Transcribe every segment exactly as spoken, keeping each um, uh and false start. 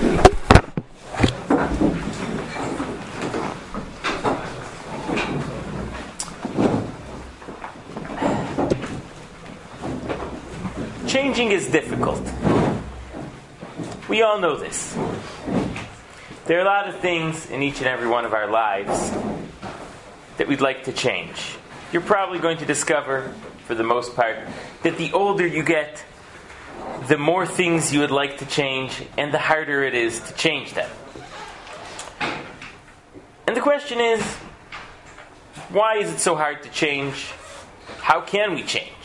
Changing is difficult. We all know this. There are a lot of things in each and every one of our lives that we'd like to change. You're probably going to discover, for the most part, that the older you get, the more things you would like to change, and the harder it is to change them. And the question is, why is it so hard to change? How can we change?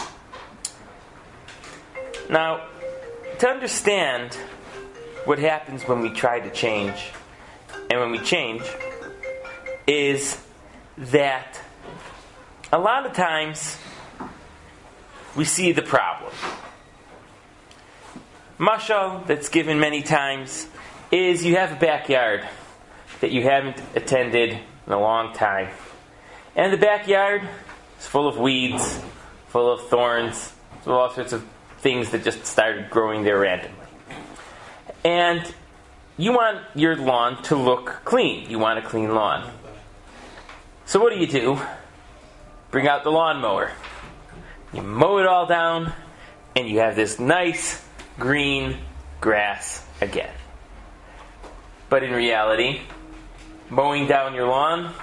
Now, to understand what happens when we try to change, and when we change, is that a lot of times we see the problem. Mashal, that's given many times, is you have a backyard that you haven't attended in a long time. And the backyard is full of weeds, full of thorns, full of all sorts of things that just started growing there randomly. And you want your lawn to look clean. You want a clean lawn. So what do you do? Bring out the lawnmower. You mow it all down, and you have this nice green grass again. But in reality, mowing down your lawn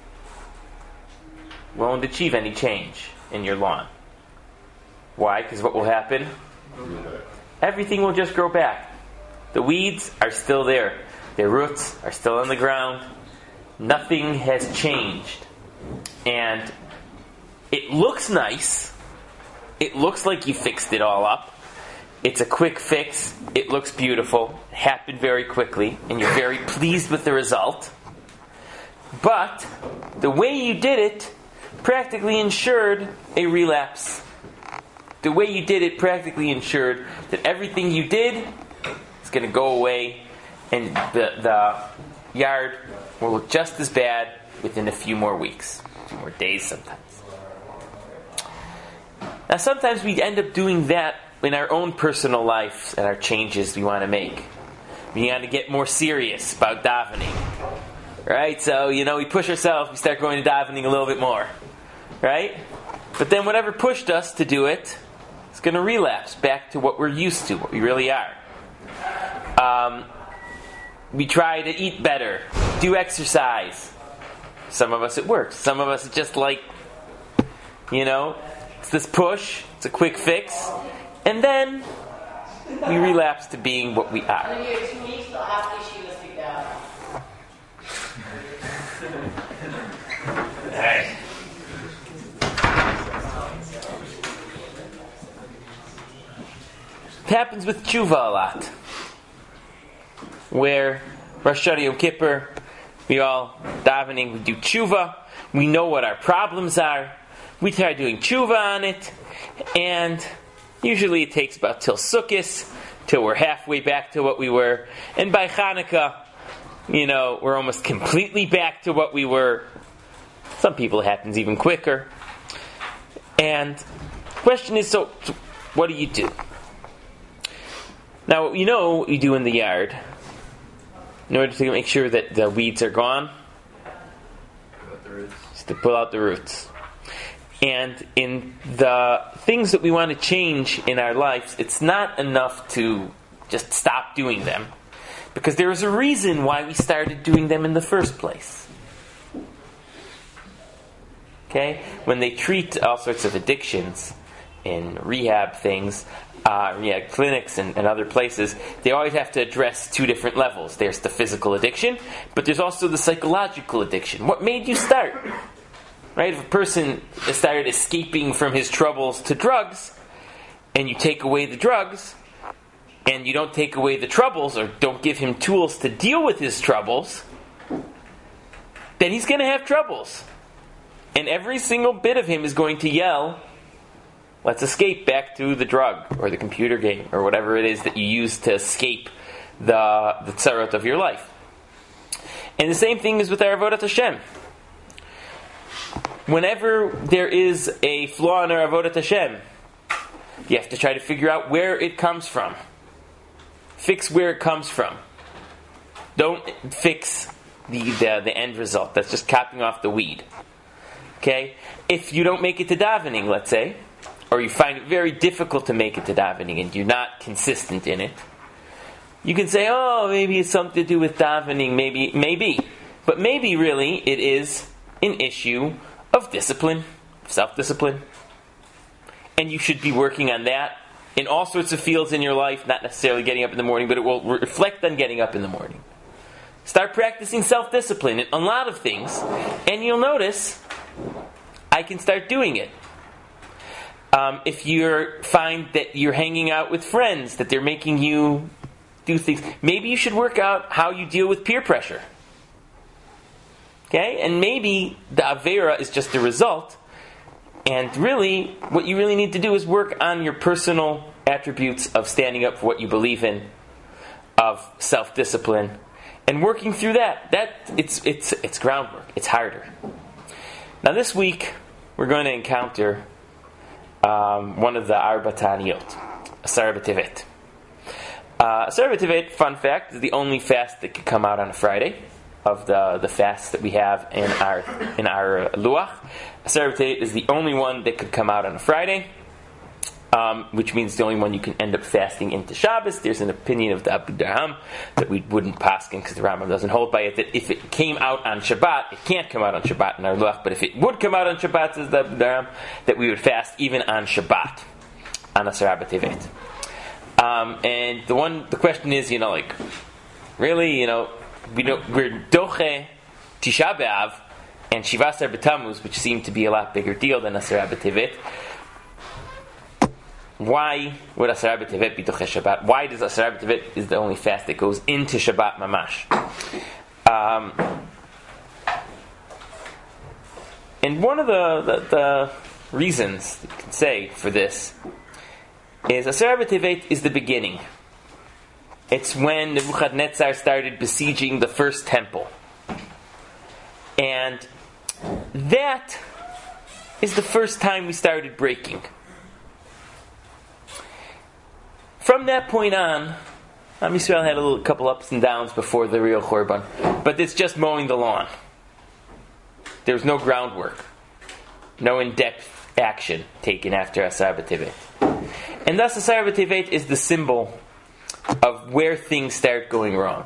won't achieve any change in your lawn. Why? Because what will happen? Everything will just grow back. The weeds are still there. Their roots are still on the ground. Nothing has changed. And it looks nice. It looks like you fixed it all up. It's a quick fix. It looks beautiful. It happened very quickly. And you're very pleased with the result. But the way you did it practically ensured a relapse. The way you did it practically ensured that everything you did is going to go away, and the, the yard will look just as bad within a few more weeks, a few more days sometimes. Now sometimes we end up doing that in our own personal life and our changes we want to make. We want to get more serious about davening. Right? So, you know, we push ourselves, we start going to davening a little bit more. Right? But then whatever pushed us to do it, it's going to relapse back to what we're used to, what we really are. Um, we try to eat better, do exercise. Some of us it works. Some of us it just like, you know, it's this push, it's a quick fix, and then we relapse to being what we are. Hey. It happens with tshuva a lot, where Rosh Hashanah Yom Kippur, we all davening, we do tshuva, we know what our problems are, we try doing tshuva on it, and usually it takes about till Sukkot, till we're halfway back to what we were, and by Hanukkah, you know, we're almost completely back to what we were. Some people it happens even quicker. And the question is, so, so what do you do? Now, what you know what you do in the yard, in order to make sure that the weeds are gone, is to pull out the roots. And in the things that we want to change in our lives, it's not enough to just stop doing them, because there is a reason why we started doing them in the first place. Okay? When they treat all sorts of addictions in rehab things, uh, rehab clinics and, and other places, they always have to address two different levels. There's the physical addiction, but there's also the psychological addiction. What made you start? Right? If a person started escaping from his troubles to drugs, and you take away the drugs, and you don't take away the troubles, or don't give him tools to deal with his troubles, then he's going to have troubles. And every single bit of him is going to yell, let's escape back to the drug, or the computer game, or whatever it is that you use to escape the, the tzarot of your life. And the same thing is with our Avodat Hashem. Whenever there is a flaw in our Avodat Hashem, you have to try to figure out where it comes from. Fix where it comes from. Don't fix the, the, the end result. That's just capping off the weed. Okay? If you don't make it to davening, let's say, or you find it very difficult to make it to davening and you're not consistent in it, you can say, oh, maybe it's something to do with davening, maybe, maybe. But maybe really it is an issue of discipline, self-discipline. And you should be working on that in all sorts of fields in your life, not necessarily getting up in the morning, but it will reflect on getting up in the morning. Start practicing self-discipline in a lot of things, and you'll notice I can start doing it. Um, if you find that you're hanging out with friends, that they're making you do things, maybe you should work out how you deal with peer pressure. Okay? And maybe the Avera is just a result, and really, what you really need to do is work on your personal attributes of standing up for what you believe in, of self-discipline, and working through that. That it's it's it's groundwork. It's harder. Now this week, we're going to encounter um, one of the Arba Taniyot, Asar B'Tevet. Uh, Asar B'Tevet, fun fact, is the only fast that can come out on a Friday of the the fasts that we have in our in our Luach. Asar B'Tevet is the only one that could come out on a Friday, um, which means the only one you can end up fasting into Shabbos. There's an opinion of the Abu Darham that we wouldn't paskin because the Rambam doesn't hold by it, that if it came out on Shabbat, it can't come out on Shabbat in our Luach, but if it would come out on Shabbat, says the Abu Darham, that we would fast even on Shabbat, on Asar B'Tevet. Um, and the one, the question is, you know, like, really, you know, we don't, we're Doche Tisha B'Av and Shiva Asar B'Tammuz, which seem to be a lot bigger deal than Asar B'Tevet. Why would Asar B'Tevet be Doche Shabbat? Why does Asar B'Tevet is the only fast that goes into Shabbat Mamash? Um, and one of the, the, the reasons you can say for this is Asar B'Tevet is the beginning. It's when Nebuchadnezzar started besieging the first temple. And that is the first time we started breaking. From that point on, Am Yisrael had a little couple ups and downs before the real Chorban. But it's just mowing the lawn. There's no groundwork. No in-depth action taken after Asar B'Tevet. And thus Asar B'Tevet is the symbol of where things start going wrong.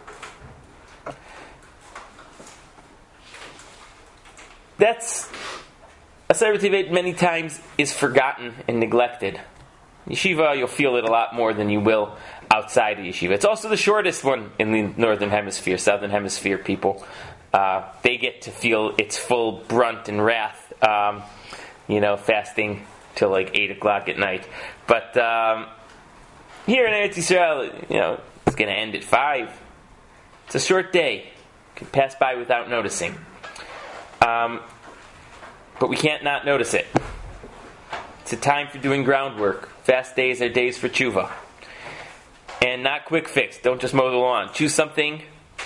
That's Asar B'Tevet many times is forgotten and neglected. Yeshiva, you'll feel it a lot more than you will outside of Yeshiva. It's also the shortest one in the Northern Hemisphere, Southern Hemisphere people. Uh, they get to feel its full brunt and wrath, um, you know, fasting till like eight o'clock at night. But um, here in Eretz Yisrael, you know, it's going to end at five. It's a short day. It can pass by without noticing. Um, but we can't not notice it. It's a time for doing groundwork. Fast days are days for tshuva. And not quick fix. Don't just mow the lawn. Choose something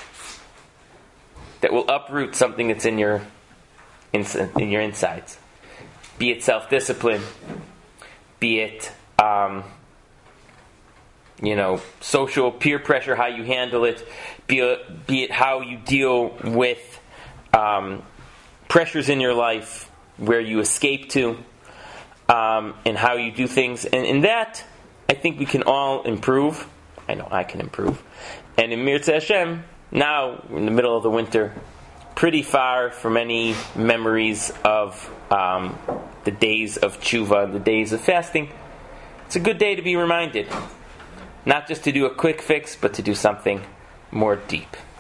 that will uproot something that's in your in, in your insides. Be it self-discipline. Be it um, you know, social peer pressure, how you handle it. Be it, be it how you deal with um, pressures in your life, where you escape to, um, and how you do things. And in that, I think we can all improve. I know I can improve. And in Mirza Hashem, now, in the middle of the winter, pretty far from any memories of um, the days of tshuva, the days of fasting, it's a good day to be reminded. Not just to do a quick fix, but to do something more deep.